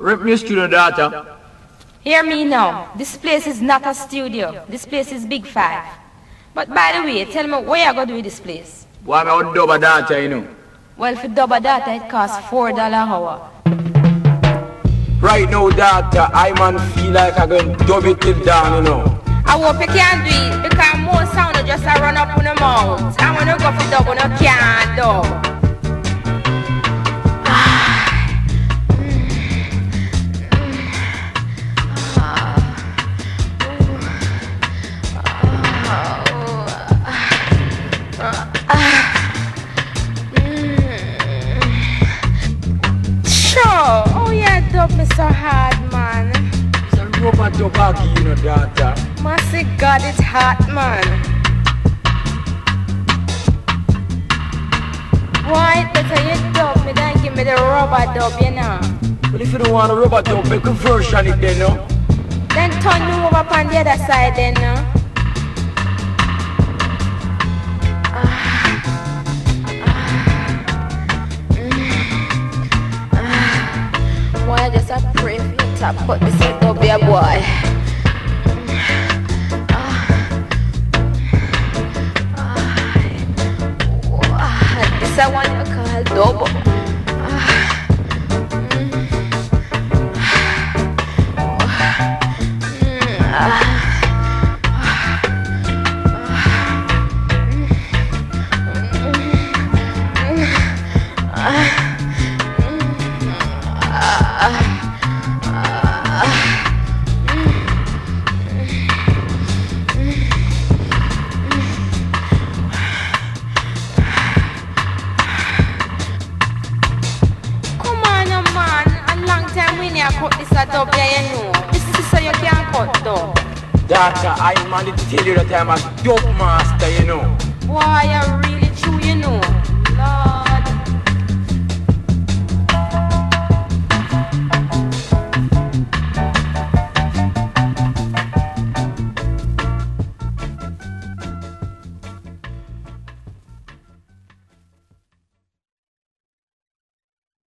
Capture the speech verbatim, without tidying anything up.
Rip me studio data. Hear me now. This place is not a studio. This place is Big Five. But by the way, tell me where you going to do with this place? Why am I on double data, you know? Well, for double data, it costs four dollars an hour. Right now, doctor, I man feel like I'm going to dub it till down, you know. I hope you can do it, because more sound will just a run up on the mouth. And when you go for double, you can't do. Oh yeah, dub me so hard, man. It's a rubber dub, you know, daughter. Mercy God, it's hot, man. Why better you dub me than give me the rubber dub, you know? But if you don't want a rubber dub, make a version it then, no? Then turn me over on the other side, then, no? Why I just a pray for you to put this in up here, boy. This I want to call double. Doctor, I man to tell you that I'm a dope master, you know. Why, you really true, you know.